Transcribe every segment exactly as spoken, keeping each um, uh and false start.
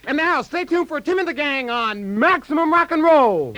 And now, stay tuned for Tim and the Gang on Maximum Rock and Roll.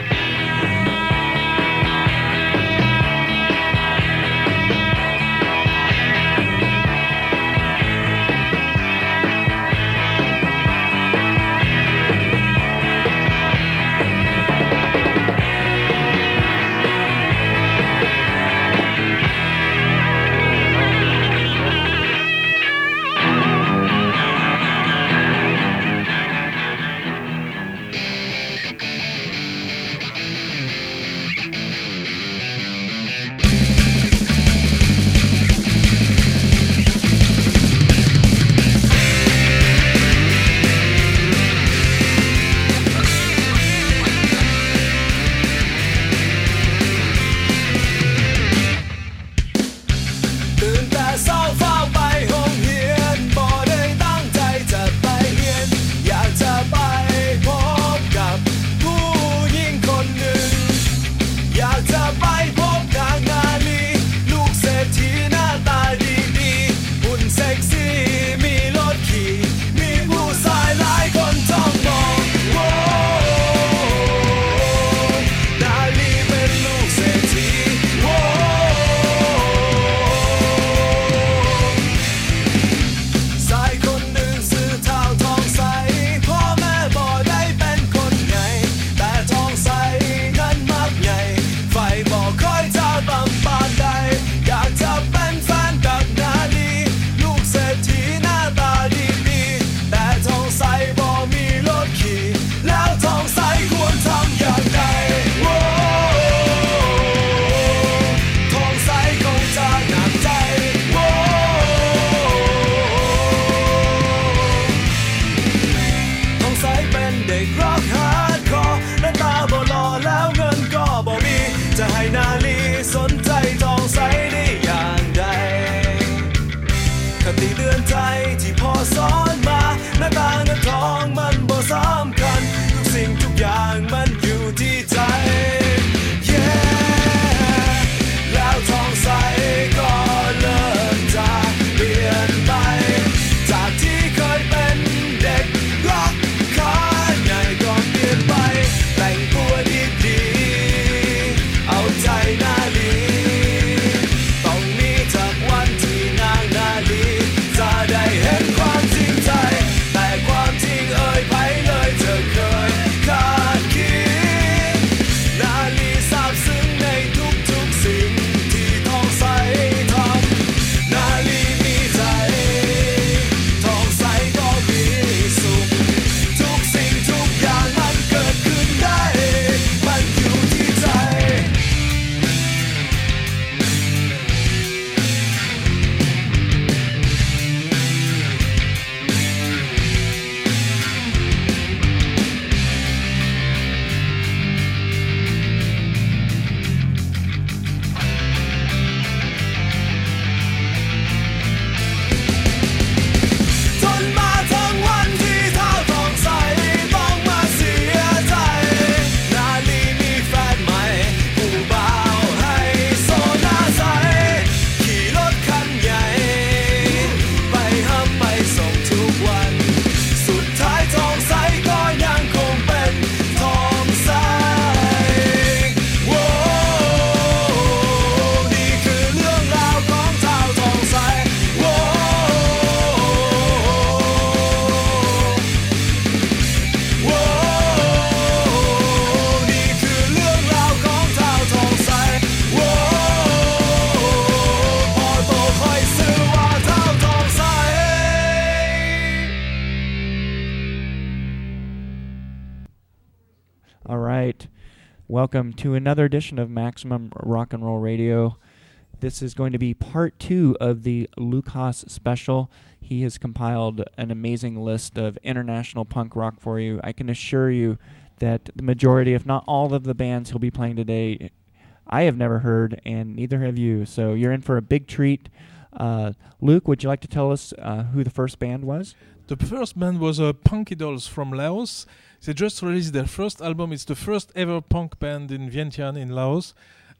All right. Welcome to another edition of Maximum Rock and Roll Radio. This is going to be part two of the Luke Haas special. He has compiled an amazing list of international punk rock for you. I can assure you that the majority, if not all of the bands he'll be playing today, I have never heard, and neither have you. So you're in for a big treat. Uh, Luke, would you like to tell us uh, who the first band was? The first band was uh, Punky Dolls from Laos. They just released their first album. It's the first ever punk band in Vientiane in Laos.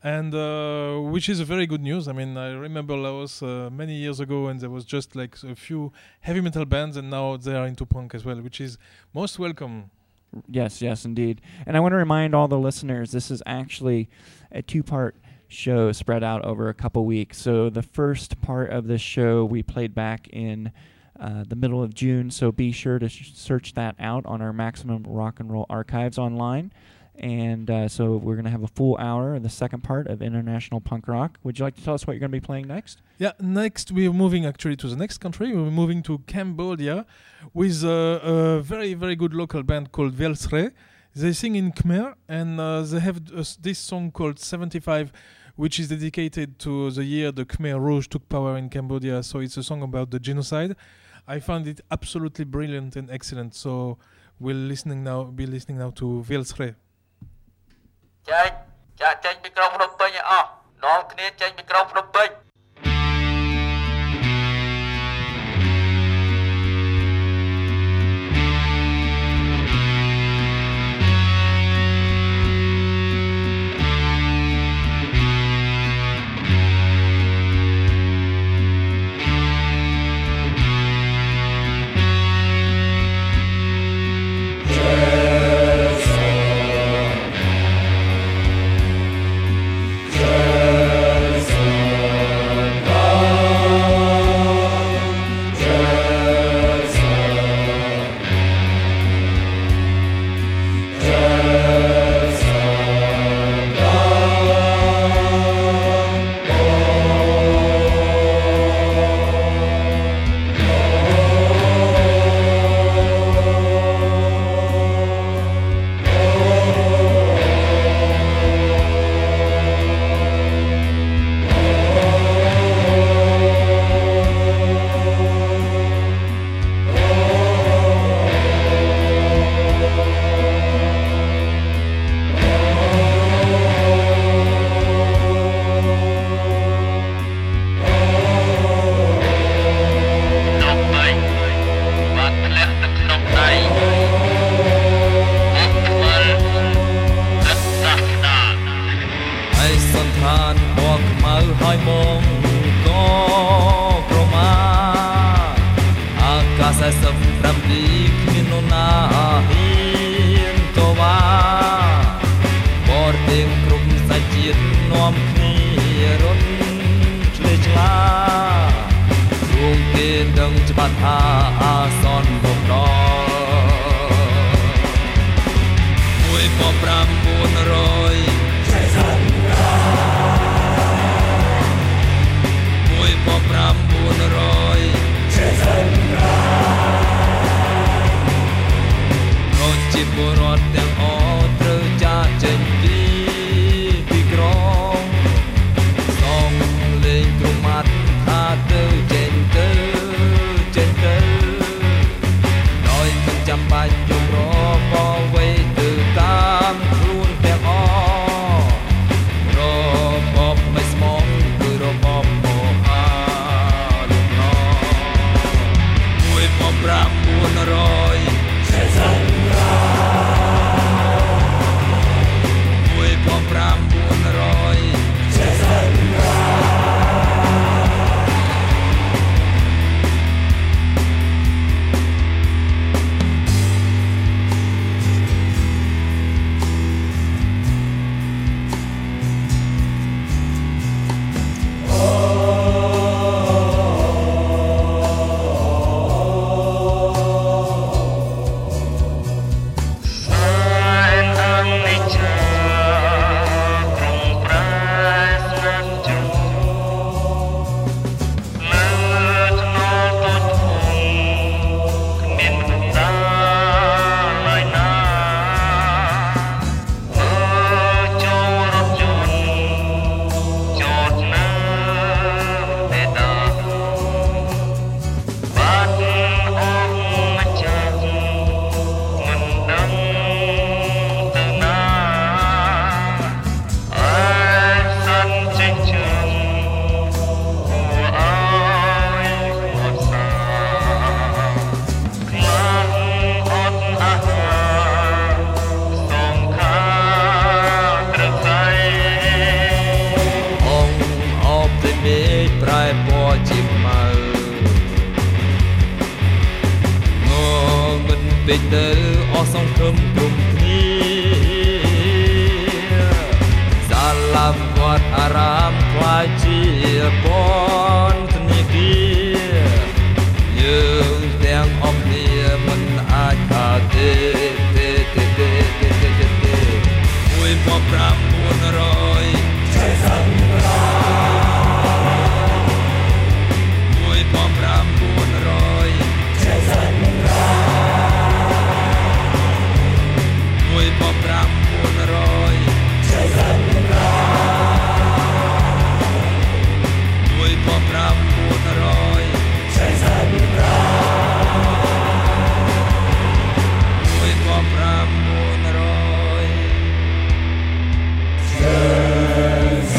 and uh, which is a very good news. I mean, I remember Laos uh, many years ago, and there was just like a few heavy metal bands, and now they are into punk as well, which is most welcome. Yes, yes, indeed. And I want to remind all the listeners, this is actually a two-part show spread out over a couple weeks. So the first part of this show we played back in uh, the middle of June, so be sure to sh- search that out on our Maximum Rock and Roll archives online. And uh, so we're going to have a full hour of the second part of International Punk Rock. Would you like to tell us what you're going to be playing next? Yeah, next we're moving actually to the next country. We're moving to Cambodia with a, a very, very good local band called Velsre. They sing in Khmer, and uh, they have uh, this song called seventy-five, which is dedicated to the year the Khmer Rouge took power in Cambodia. So it's a song about the genocide. I found it absolutely brilliant and excellent. So we'll listening now, be listening now to Velsre. ចេញចាក់ចេញពីក្រុងភ្នំពេញឲ្យអស់នាំគ្នាចេញពីក្រុងភ្នំពេញ Oh ពេកទៅអស់សង្ឃឹមគ្រប់គ្នាសាលាវត្តអារាមខ្លាយជាពន្ធនាគារយើងទាំងអស់គ្នាមិនអាចខាតទេទេទេទេទេទេទេមួយពាន់ប្រាំបួនរយចៃសង្គ្រាមមួយពាន់ប្រាំបួនរយចៃសង្គ្រាមមួយពាន់ប្រាំបួនរយចៃសង្គ្រាមមួយពាន់ប្រាំបួនរយចៃសង្គ្រាមមួយពាន់ប្រាំបួនរយចៃស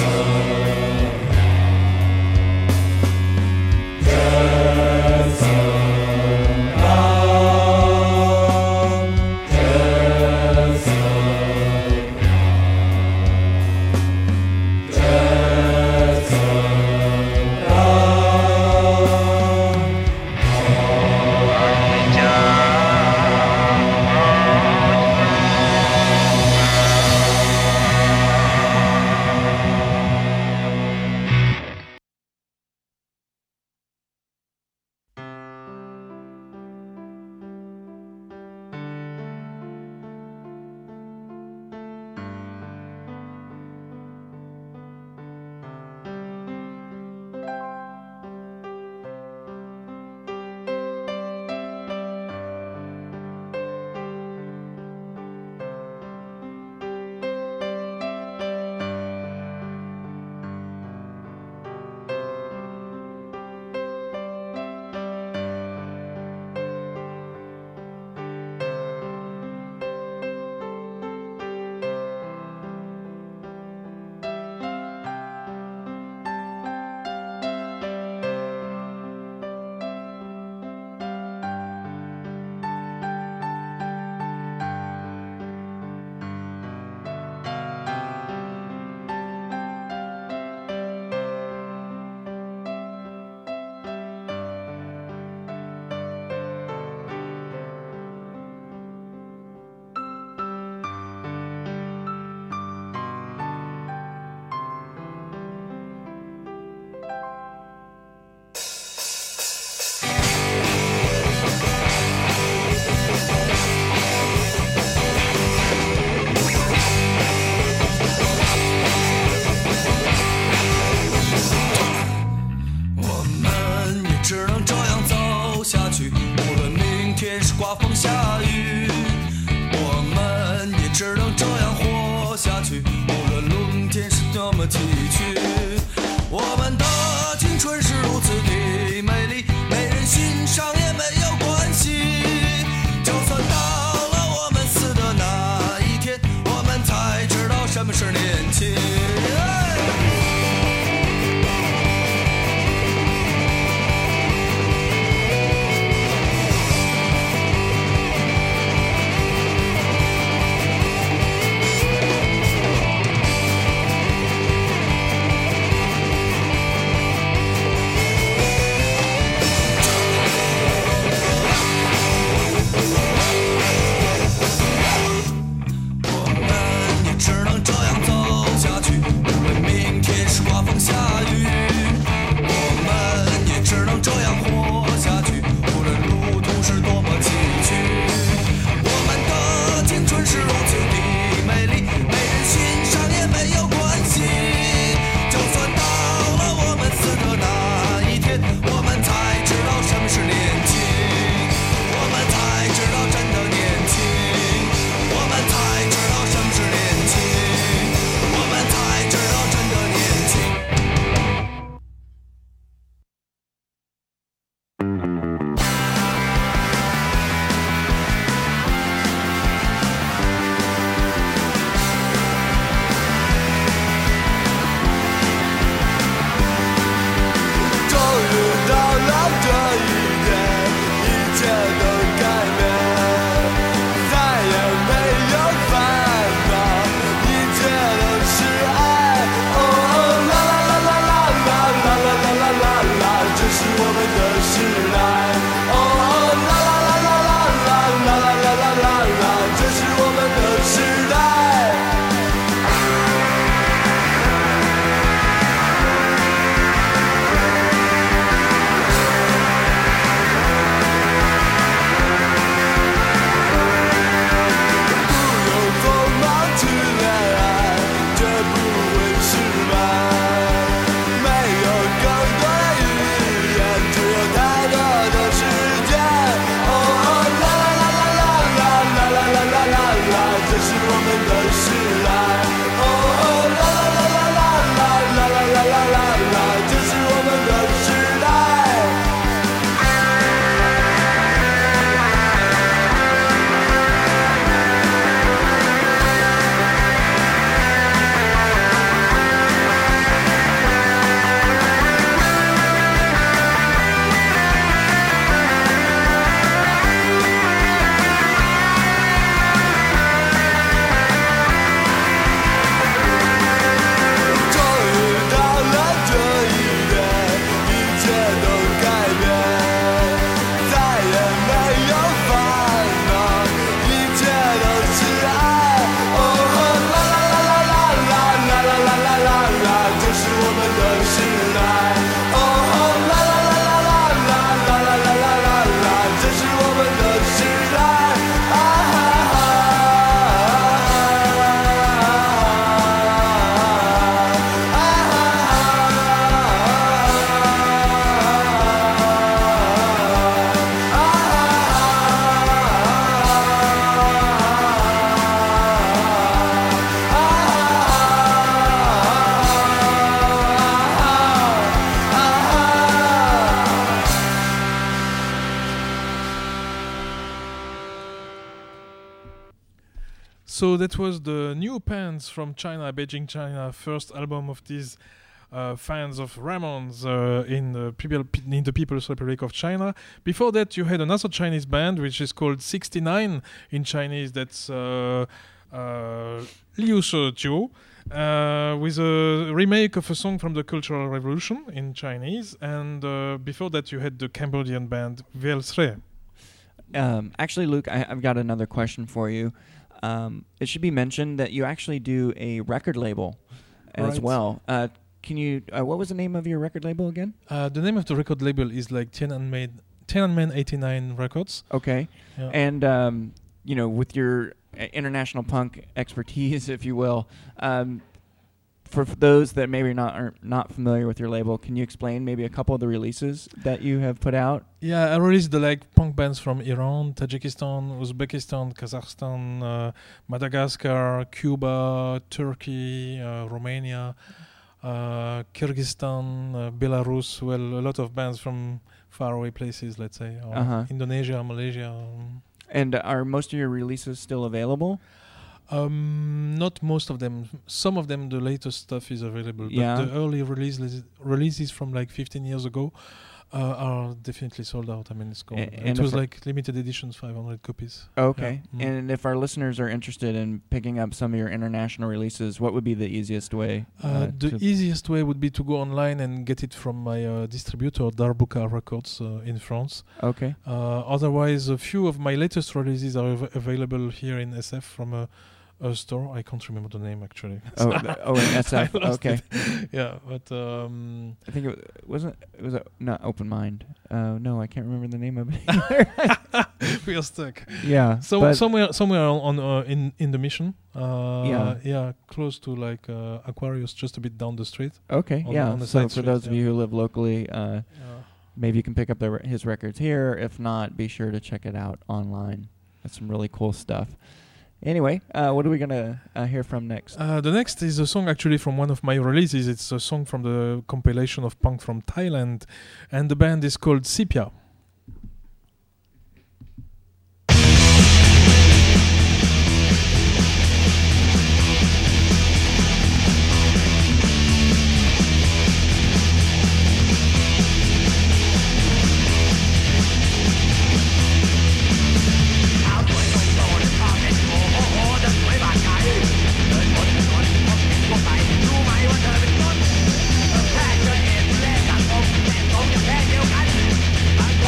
只能这样走下去。 So that was the New Pants from China, Beijing, China, first album of these uh, fans of Ramones uh, in the people in the People's Republic of China. Before that, you had another Chinese band which is called sixty-nine in Chinese. That's uh, uh, Liu Shejiu. Uh, with a remake of a song from the Cultural Revolution in Chinese, and uh, before that you had the Cambodian band Velsre. Um, actually, Luke, I, I've got another question for you. Um, it should be mentioned that you actually do a record label as Right. well. Uh, can you? Uh, what was the name of your record label again? Uh, the name of the record label is like Tiananmen Tiananmen eighty-nine Records. Okay, Yeah. and um, you know, with your uh, international punk expertise, if you will. Um, For f- those that maybe not are not familiar with your label, can you explain maybe a couple of the releases that you have put out? Yeah, I released the like punk bands from Iran, Tajikistan, Uzbekistan, Kazakhstan, uh, Madagascar, Cuba, Turkey, uh, Romania, uh, Kyrgyzstan, uh, Belarus. Well, a lot of bands from faraway places, let's say, or Uh-huh. Indonesia, Malaysia. Um, And are most of your releases still available? Um, not most of them. Some of them, the latest stuff is available. Yeah. But the early releases releases from like fifteen years ago uh, are definitely sold out. I mean, it's gone. A- and it was if I- like limited editions, five hundred copies. Okay. Yeah. Mm. And if our listeners are interested in picking up some of your international releases, what would be the easiest way? Uh, the to easiest way would be to go online and get it from my uh, distributor, Darbuka Records uh, in France. Okay. Uh, otherwise, a few of my latest releases are av- available here in S F from a, a store. I can't remember the name actually. Oh, th- oh, in S F. I lost Okay. it. Yeah, but um, I think it wa- wasn't. It was a, not Open Mind. Uh, no, I can't remember the name of it either. we are stuck. yeah. So but- somewhere, somewhere on uh, in in the Mission. Uh, Yeah. yeah, close to like uh, Aquarius, just a bit down the street. Okay. on the- yeah. on the so side for street, those of yeah. you who live locally, uh, Yeah. maybe you can pick up the, re- his records here. If not, be sure to check it out online. That's some really cool stuff. Anyway, uh, what are we gonna uh, hear from next? Uh, the next is a song actually from one of my releases. It's a song from the compilation of punk from Thailand, and the band is called Sepia. Hãy subscribe cho kênh Ghiền Mì Gõ để không bỏ lỡ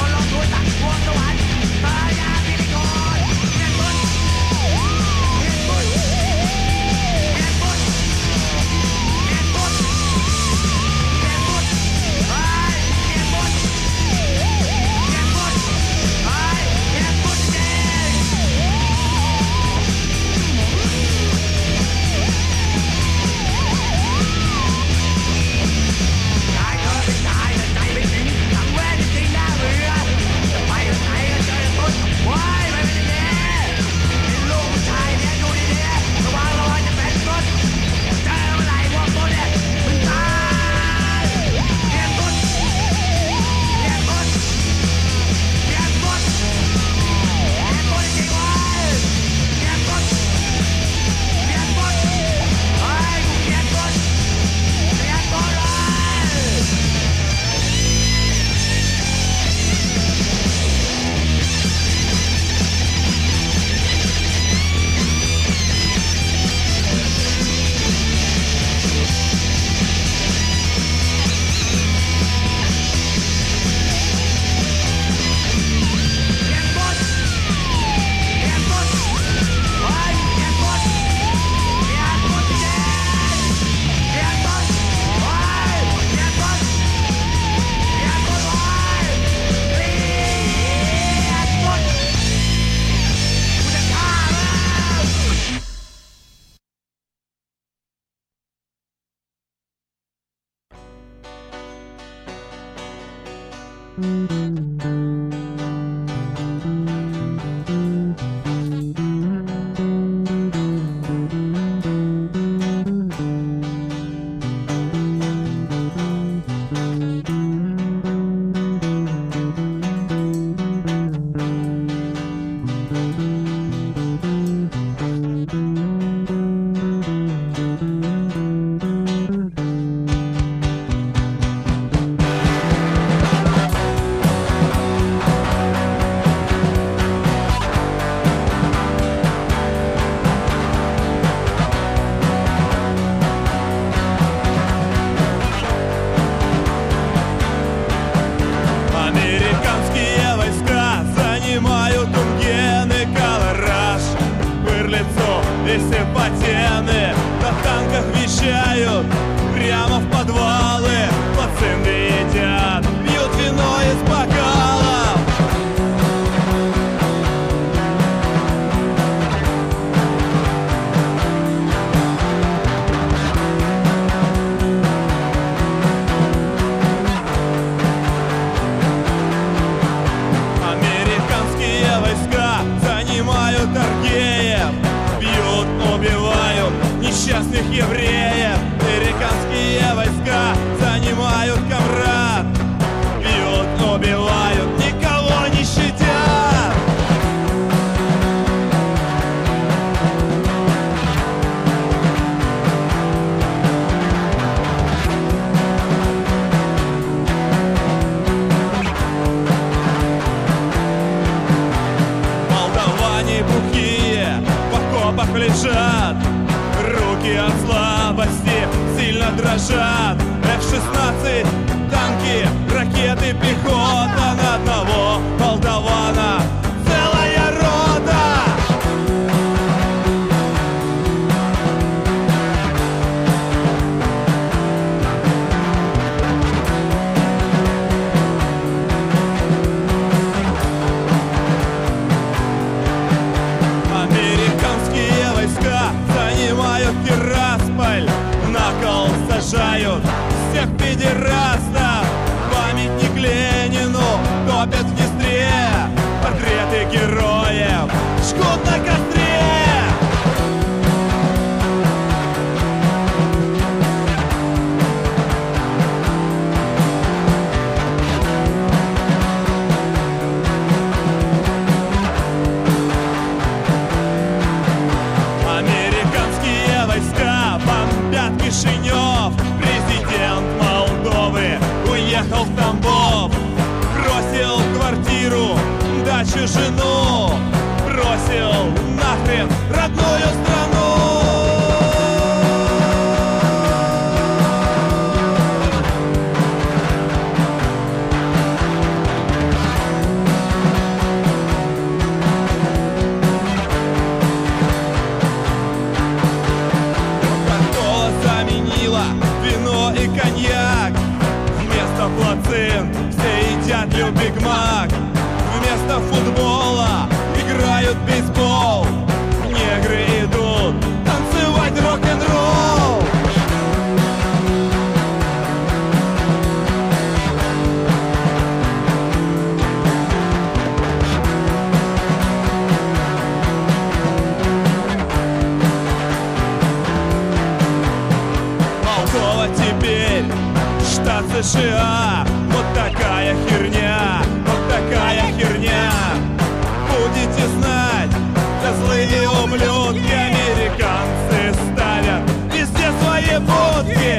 Тунген и Калараш, в Ирлицу и Сепатены. На танках вещают прямо в подвалы, пацаны едят, пьют вино из бокалов. Американские войска занимают Аргеев, бьют, убивают несчастных евреев. Американские войска занимают Камрад, бьют, убивают, никого не щадят. Молдаване бухие в окопах лежат, руки от слабости сильно дрожат. эф шестнадцать, танки, ракеты, пехота. На одного молдавана целая рота. Американские войска занимают Тирасполь, на кол сажают всех педерастов. Памятник Ленину топят в Днестре, портреты героев жгут на костре. Американские войска бомбят Кишинев. Президент Молдовы уехал в Тамбов, бросил квартиру, дачу, жену, бросил нахрен родную страну. Кока-кола заменила вино и коньяк, вместо плацин все едят Биг Мак. Вместо футбола играют бейсбол, негры идут танцевать рок-н-ролл. Молдова теперь штат США. Вот такая херня, вот такая херня. Будете знать, козлы и ублюдки, американцы ставят везде свои будки.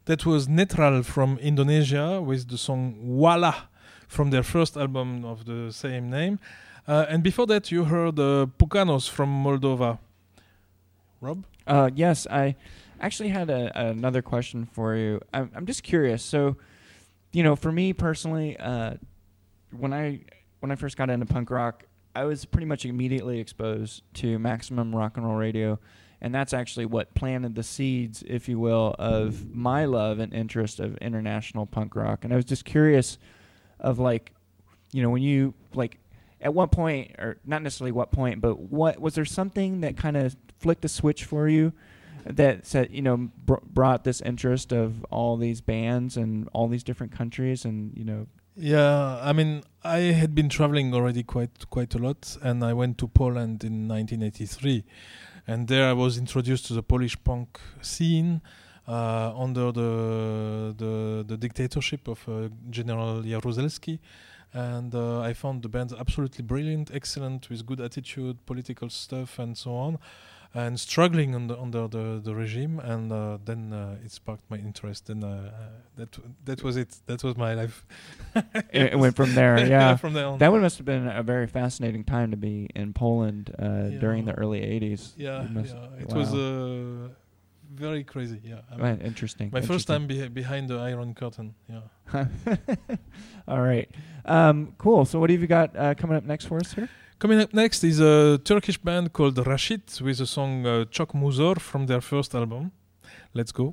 That was Netral from Indonesia with the song Wala from their first album of the same name. Uh, and before that, you heard uh, Pukanos from Moldova. Rob? Uh, yes, I actually had a, another question for you. I'm, I'm just curious. So, you know, for me personally, uh, when I when I first got into punk rock, I was pretty much immediately exposed to Maximum Rock and Roll Radio, and that's actually what planted the seeds, if you will, of my love and interest of international punk rock. And I was just curious of, like, you know, when you, like, at what point, or not necessarily what point, but what was there something that kind of flicked a switch for you that said, you know, br- brought this interest of all these bands and all these different countries and, you know? Yeah, I mean, I had been traveling already quite quite a lot, and I went to Poland in nineteen eighty-three, and there I was introduced to the Polish punk scene uh, under the, the the dictatorship of uh, General Jaruzelski. And uh, I found the band absolutely brilliant, excellent, with good attitude, political stuff, and so on, and struggling under under the, the regime. And uh, then uh, it sparked my interest, and uh, that that was it. That was my life. it, it went from there. Yeah, from there on. That one must have been a very fascinating time to be in Poland uh, yeah. during the early eighties. Yeah, must, yeah. It wow. was uh, very crazy. Yeah, I mean, right, interesting. My interesting. first time be- behind the Iron Curtain. Yeah. All right. Um, cool. So what have you got uh, coming up next for us here? Coming up next is a Turkish band called Rashid with the song uh, Çok Muzor from their first album. Let's go.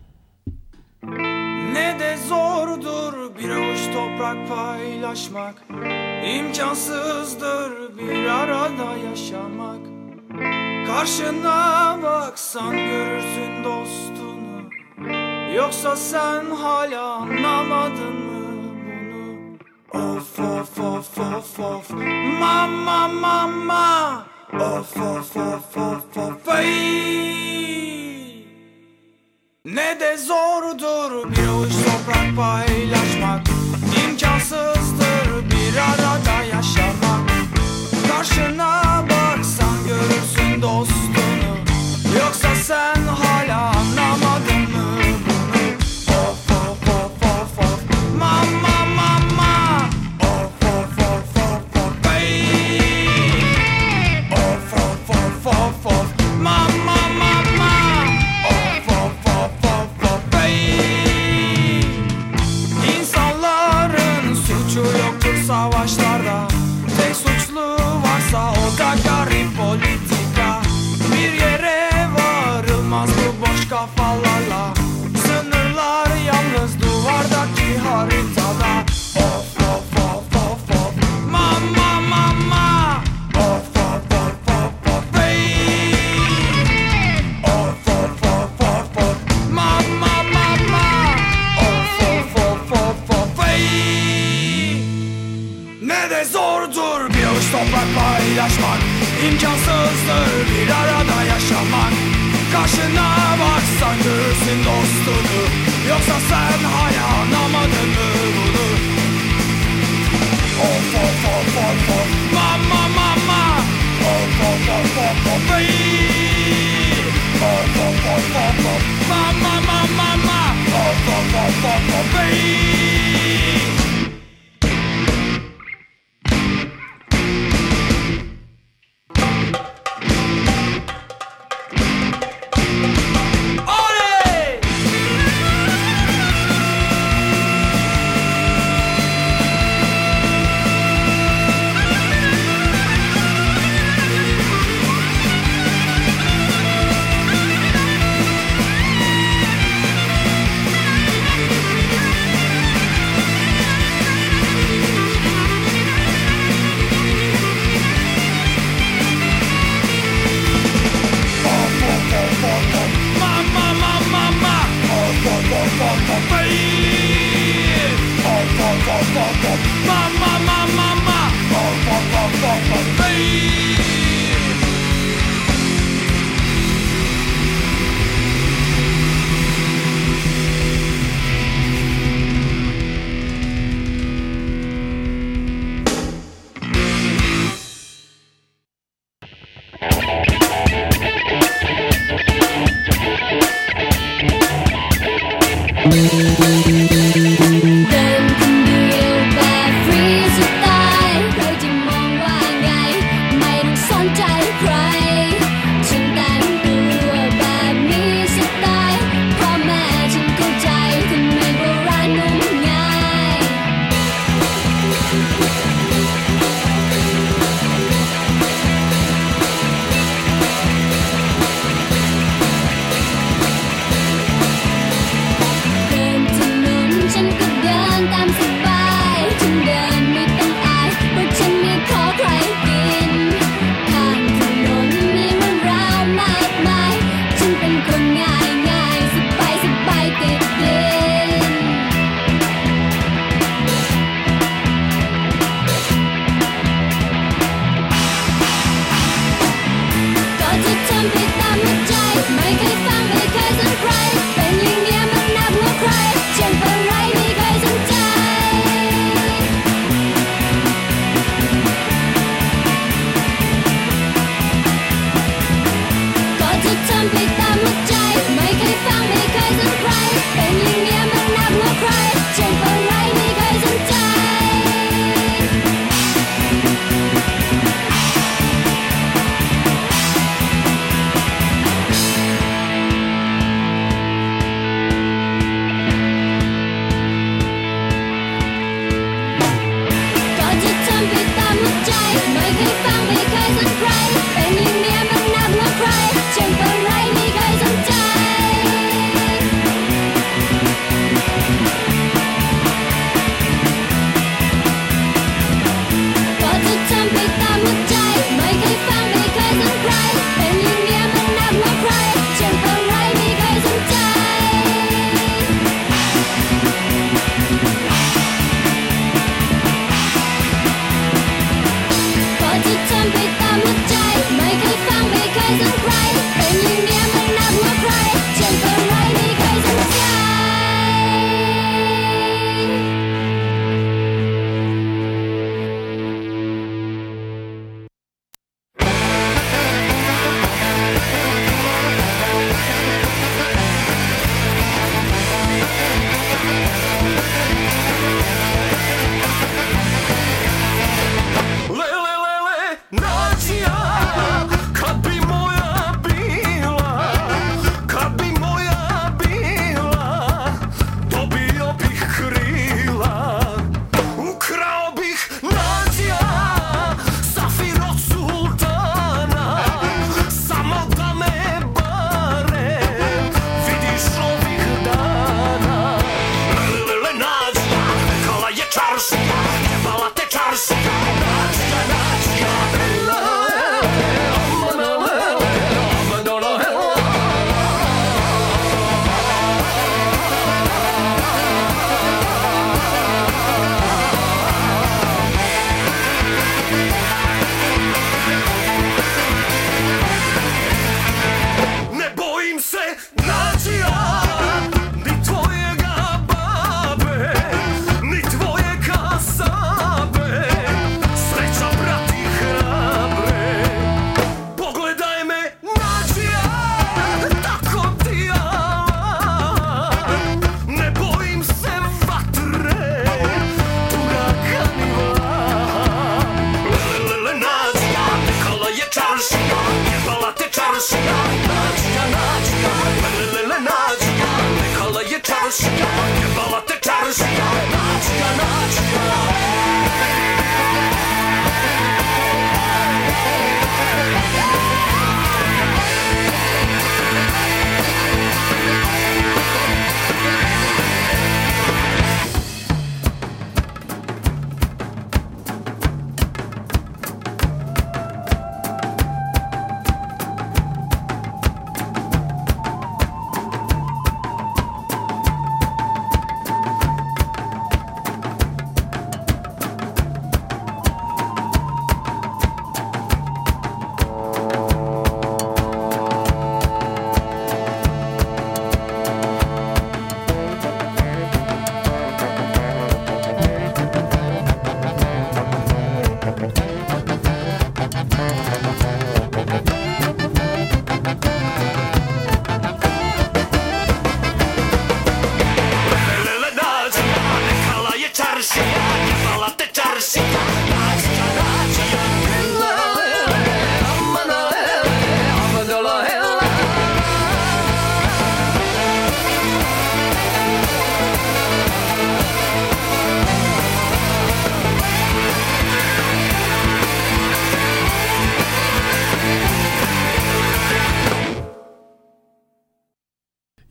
Ne de zordur bir avuç toprak paylaşmak, İmkansızdır bir arada yaşamak. Karşına baksan görürsün dostunu, yoksa sen hala anlamadın mı bunu? Of of of of of, mama mama, of of of of of, ey. Ne de zordur bir avuç toprak paylaşmak, İmkansızdır bir arada yaşamak. Karşına baksan görürsün dostunu, yoksa sen hala anlamadın mı bunu? Of of of of of, mama mama, of of of of of, ey. Of of of of of, mama mama, of of of of of, ey. İnsanların suçu yoktur savaşlarda, tek suçlu varsa o da garip politika. Bir yere varılmaz bu boş kafalarla, sınırlar yalnız duvardaki haritada. Of of of of of, mama mama, of of of of of, ey. Of of of of of, mama mama, of of of of of, ey. Ne de zordur bir avuç toprak paylaşmak, İmkansızdır bir arada yaşamak. Karşına baksan görürsün dostunu, yoksa sen hala anlamadın mı bunu? Of of of of of, mama mama, of of of of of, ey. Of of of of of, mama mama, of of of of of, ey.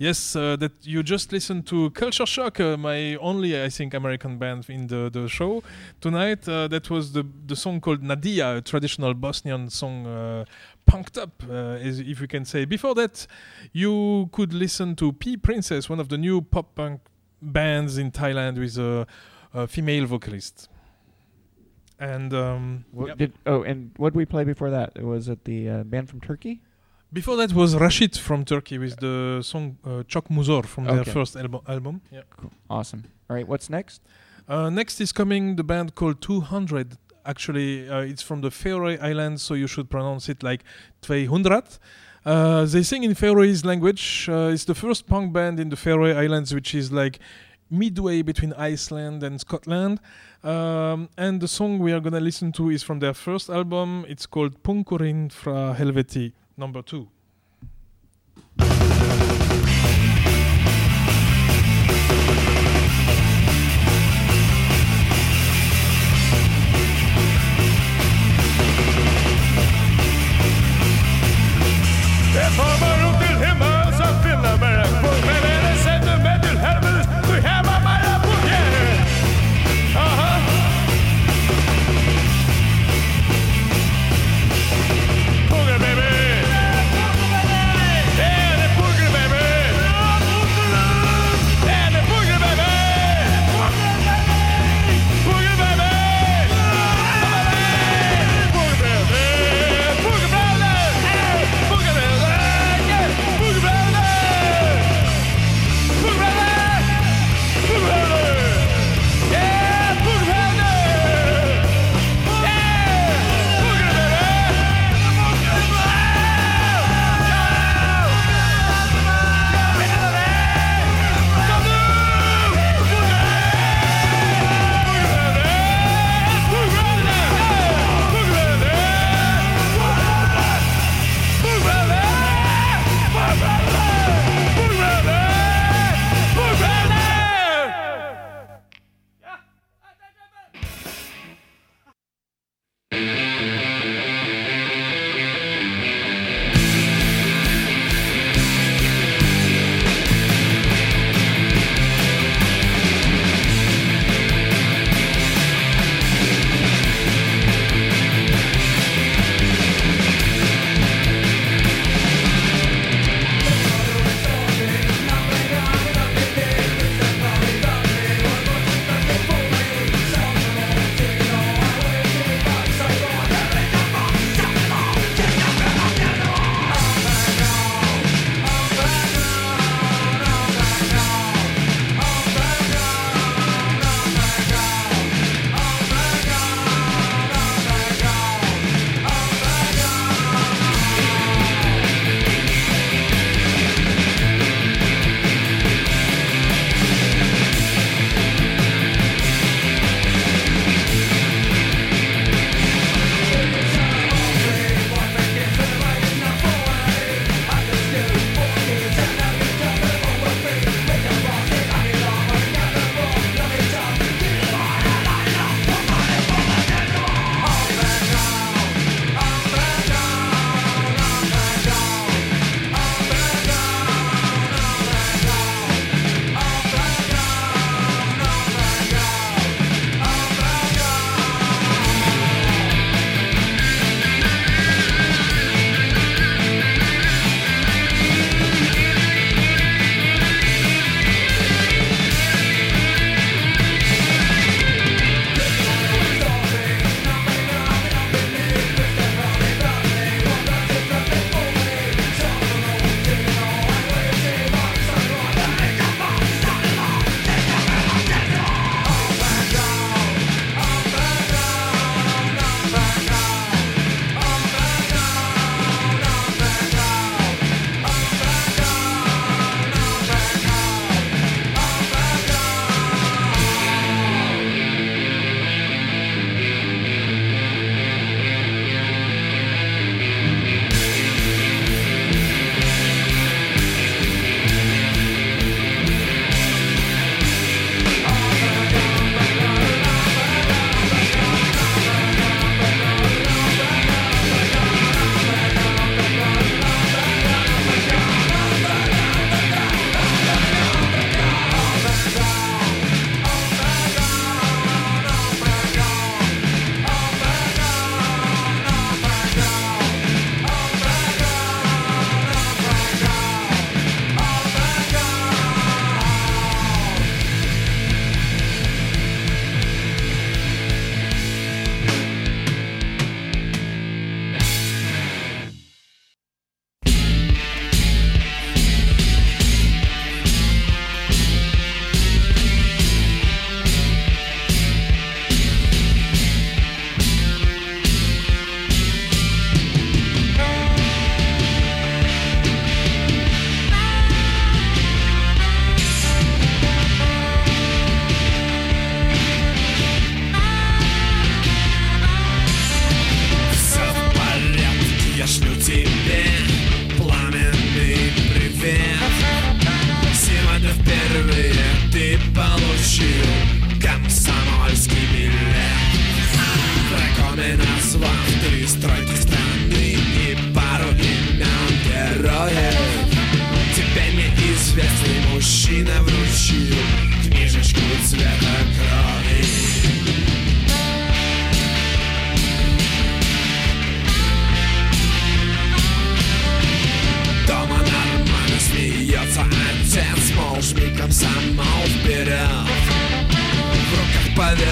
Yes, uh, that you just listened to Culture Shock, uh, my only, I think, American band in the, the show tonight. Uh, that was the the song called Nadia, a traditional Bosnian song, uh, punked up, uh, as if you can say. Before that, you could listen to P Princess, one of the new pop punk bands in Thailand with a, a female vocalist. And um, What yep. did oh, and what did we play before that? Was it the uh, band from Turkey? Before that was Rashid from Turkey with the song uh, Çok Muzor from their Okay. first albu- album. Yeah. Cool. Awesome. All right, what's next? Uh, next is coming the band called two hundred. Actually, uh, it's from the Faroe Islands, so you should pronounce it like tweehonderd. Uh, they sing in Faroese language. Uh, it's the first punk band in the Faroe Islands, which is like midway between Iceland and Scotland. Um, and the song we are going to listen to is from their first album. It's called Punkurin fra Helveti, number two. Det kommer upp till himmel så fyller med en full. Men är det sätter med till helvete, du hämmar mig på det. Aha. Punga baby.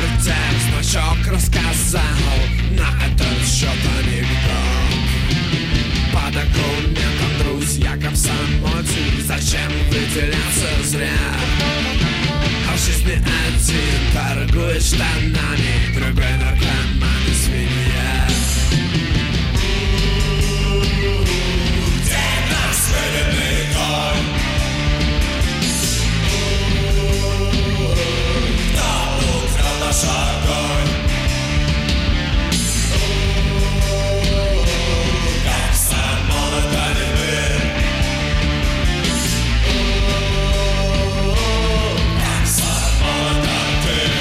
вертеп значок рассказал на этот счет анекдот. По документам друзья комсомольцы, зачем выделяться зря? А в жизни один торгует штанами, другой наркоман и свинья. Где наш сведенный конь? Кто украл наш огонь? Комсомол это не мы. Комсомол это ты.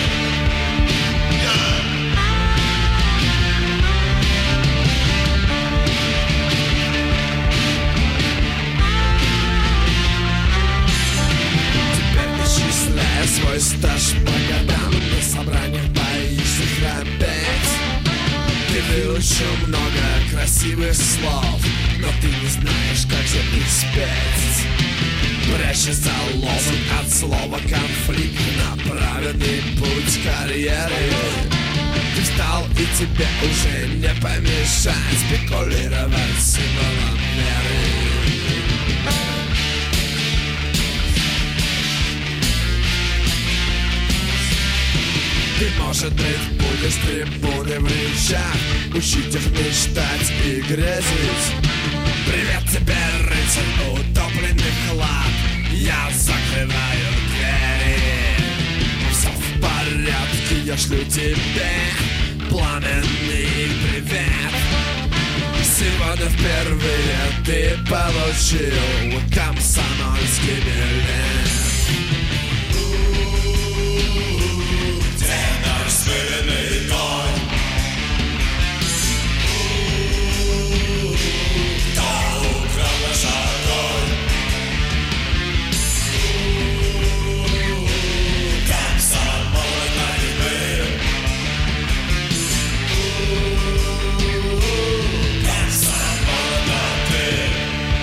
Исчисляя свой стаж по годам, на собраниях боишься храпеть. Ты выучил много красивых слов, но ты не знаешь, как же их спеть. Прячешь за лозунг от слова конфликт на правильный путь карьеры. Ты встал, и тебе уже не помешает спекулировать символом веры. Ты, может быть, будешь трибуны в речах, учить их мечтать и грезить. Привет тебе, рыцарь, утопленный хлад, я закрываю двери. Все в порядке, я шлю тебе пламенный привет. Сегодня впервые ты получил комсомольский билет. Сведенный конь. Кто украл наш огонь? Комсомол это не мы. Комсомол это ты.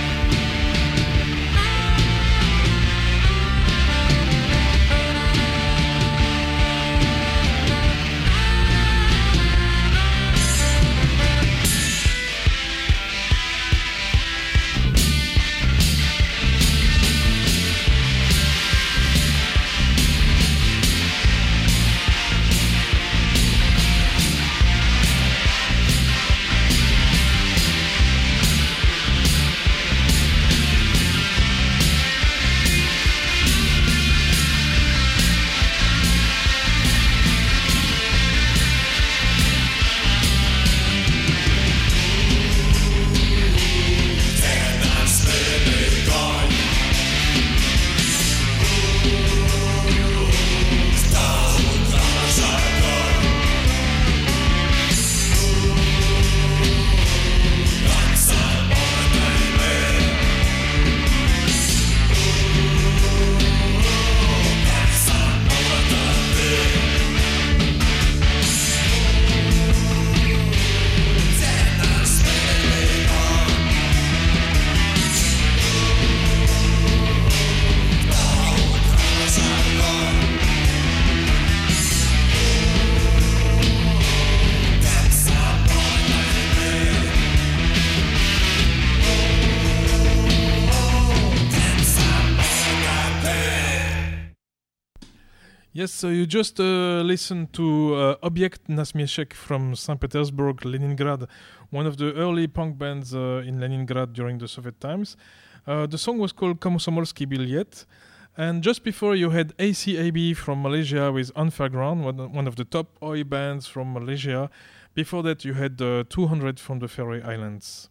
Yes, so you just uh, listened to uh, Obiekt Nasmieszek from Saint Petersburg, Leningrad, one of the early punk bands uh, in Leningrad during the Soviet times. Uh, the song was called Komsomolski Bilet. And just before you had A C A B from Malaysia with Unfairground, one, one of the top oi bands from Malaysia. Before that you had uh, two hundred from the Faroe Islands.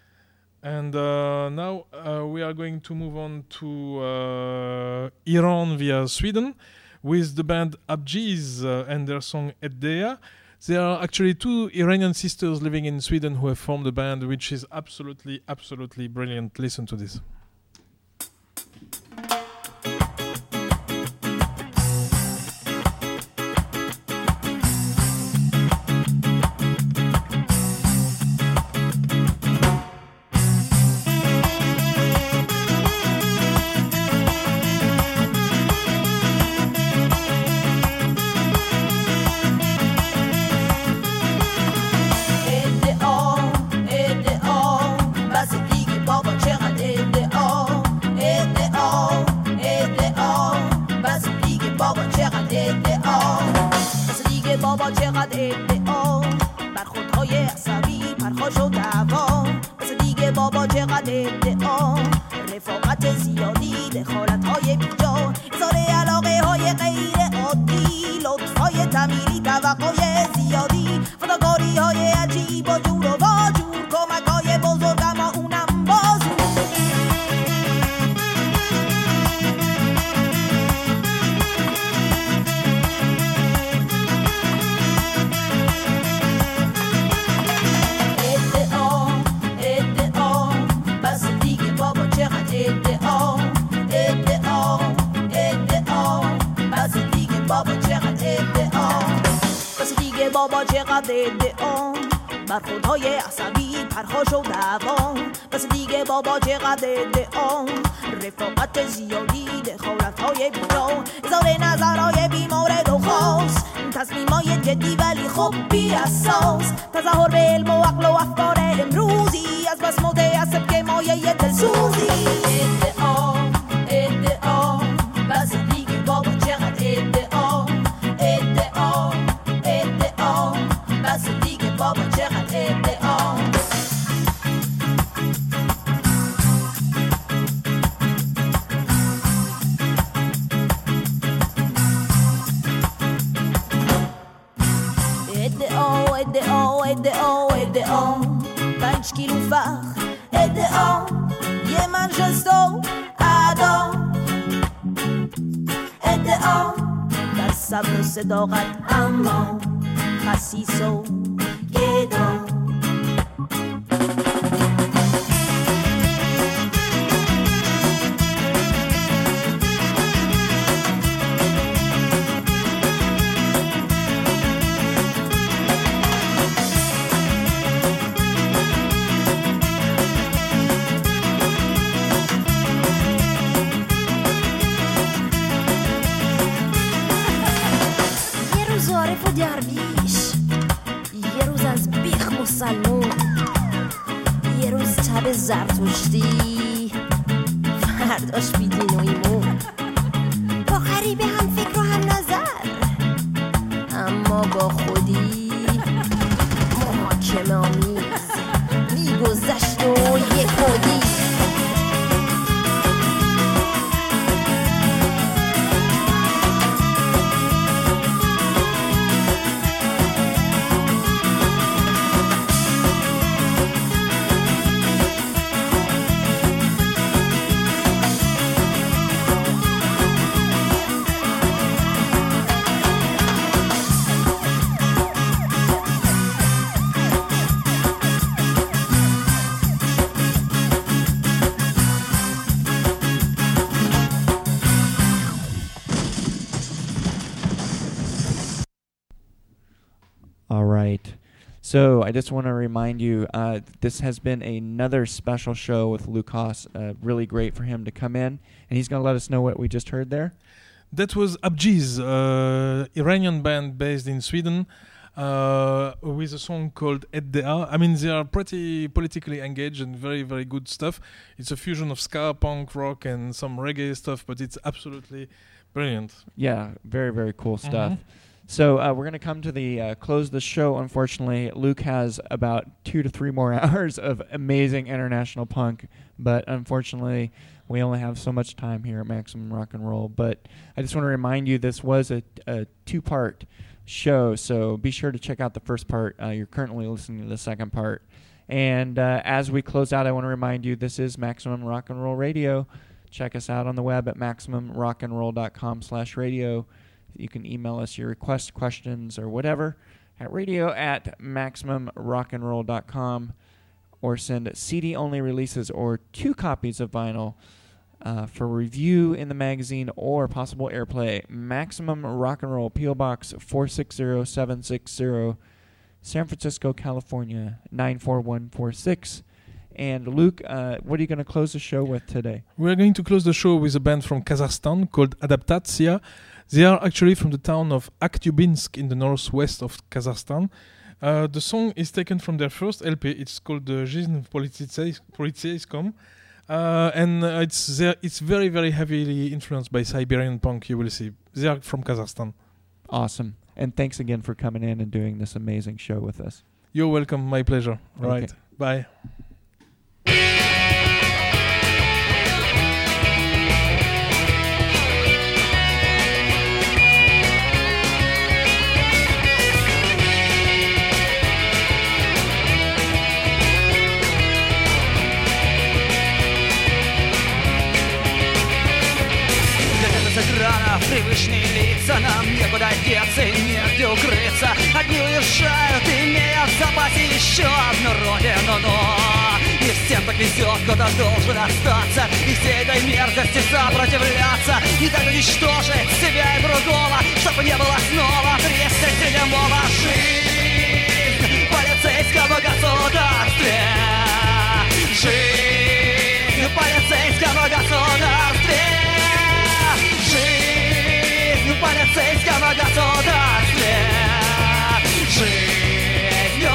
And uh, now uh, we are going to move on to uh, Iran via Sweden with the band Abjeez uh, and their song Eddeya. There are actually two Iranian sisters living in Sweden who have formed a band which is absolutely, absolutely brilliant. Listen to this. بابا چقدر ادعا بر خودهای عصبی پرخاش و دعوا مثل دیگه بابا چقدر ادعا رفاقت زیادی دخالت های بیجا اظهار علاقه های غیر عادی لطف های تمیری توقع زیادی فداکاری های عجیب و جور و واجور کمک های بزرگ اما اونم بازور ادعا ادعا بس دیگه بابا چقدر ادعا ادعا ادعا بس دیگه بابا چقدر ادعا بس دیگه بابا چقدر ادعا بر خودهای عصبی پرخاش و دعوا بس دیگه بابا چقدر ادعا رفاقت زیادی دخالت های بیجا اظهار نظرهای بیمورد و خاص تصمیم های جدی ولی خب بی اساس تظاهر به علم و عقل و افکار امروزی از بس متعصب که مایه دلسوزی ادعا ادعا بس دیگه بابا چقدر ادعا ادعا ادعا بس دیگه بابا چقدر ادعا ادعا ادعا ادعا ادعا پنج کیلو فخر ادعا یه منشستو ادا ادعا در صبر و صداقت اما خسیس و گدا یه روز عارف و درویش یه روز از بیخ مسلمون یه روز تب زرتشتی فرداش بیدین و ایمون با غریبه هم فکر و هم نظر اما با خودی محاکمه آمیز میگذشت و یه خودی All right. So I just want to remind you, uh, this has been another special show with Lukas. Uh, really great for him to come in, and he's going to let us know what we just heard there. That was Abjiz, uh, Iranian band based in Sweden, uh, with a song called Eddea. I mean, they are pretty politically engaged and very, very good stuff. It's a fusion of ska, punk, rock, and some reggae stuff, but it's absolutely brilliant. Yeah, very, very cool stuff. Mhm. So uh, we're going to come to the uh, close of the show. Unfortunately, Luke has about two to three more hours of amazing international punk, but unfortunately, we only have so much time here at Maximum Rock and Roll. But I just want to remind you, this was a, a two-part show, so be sure to check out the first part. Uh, you're currently listening to the second part. And uh, as we close out, I want to remind you, this is Maximum Rock and Roll Radio. Check us out on the web at maximum rock and roll dot com slash radio. You can email us your requests, questions, or whatever at radio at maximum rock and roll dot com, or send C D-only releases or two copies of vinyl uh, for review in the magazine or possible airplay. Maximum Rock and Roll, P O Box four six zero seven six zero, San Francisco, California, nine four one four six. And Luke, uh, what are you going to close the show with today? We're going to close the show with a band from Kazakhstan called Adaptatsiya. They are actually from the town of Aktyubinsk in the northwest of Kazakhstan. Uh, the song is taken from their first L P. It's called the Жизнь полицейском. Uh, and uh, it's there, it's very, very heavily influenced by Siberian punk, you will see. They are from Kazakhstan. Awesome. And thanks again for coming in and doing this amazing show with us. You're welcome. My pleasure. All Okay. right. Bye. С экрана привычные лица, нам некуда деться и негде укрыться. Одни уезжают, имея в запасе еще одну родину, но не всем так везет, кто-то должен остаться и всей этой мерзости сопротивляться. Не так уничтожить себя и другого, чтобы не было снова тридцать седьмого. Жизнь в полицейского государстве, жизнь в полицейского государстве, жизнь в полицейского государстве, жизнь.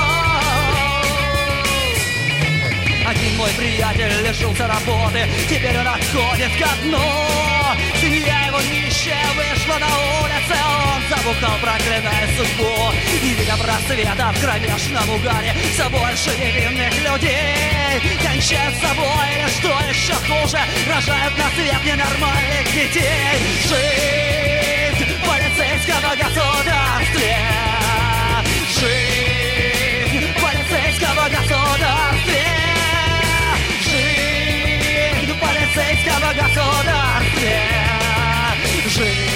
Один мой приятель лишился работы, теперь он отходит ко дну. Семья его нищая вышла на улице, он забухал, проклиная судьбу. И видя просвета в кромешном угаре, все больше невинных людей кончают с собой, или что еще хуже, рожают на свет ненормальных детей. Жизнь в полицейского государстве, жизнь в полицейского государстве, жизнь в полицейского государстве, жизнь.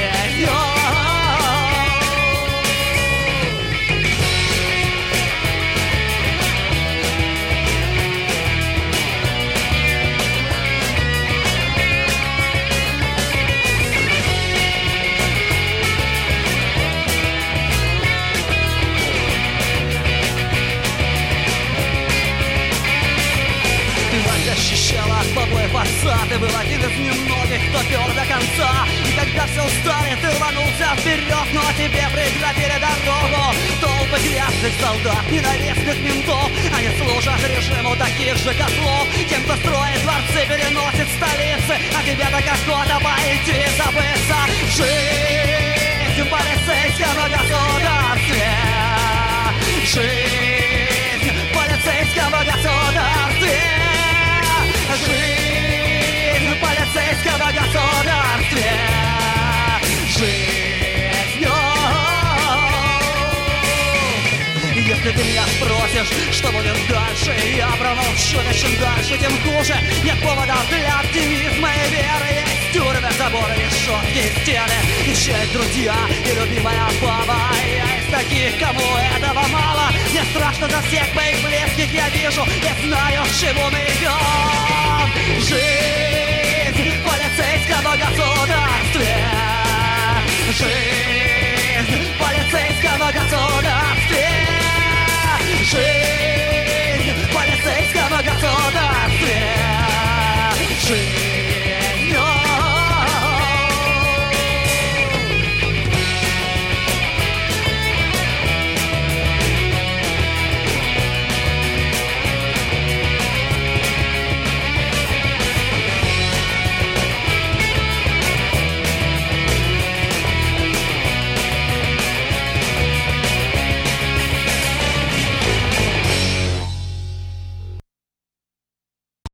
Защищала от побоев отца. Ты был один из немногих, кто пер до конца. И когда все устали, ты рванулся вперед, но тебе преградили дорогу толпы грязных солдат, ненавистных ментов. Они служат режиму таких же котлов. Тем, кто строит дворцы, переносит столицы, а тебе так охота пойти и забыться. Жизнь в полицейском государстве, жизнь в полицейском государстве, жизнь в полицейском государстве, жизнь. Если ты меня спросишь, что будет дальше, я промолчу, ведь чем дальше, тем хуже. Нет поводов для оптимизма и веры. Есть тюрьмы, заборы, решетки и стены, и честь, друзья, и любимая баба. Я из таких, кому этого мало. Мне страшно за всех моих близких, я вижу и знаю, к чему мы идем. Жизнь в полицейском государстве, жизнь в полицейском государстве,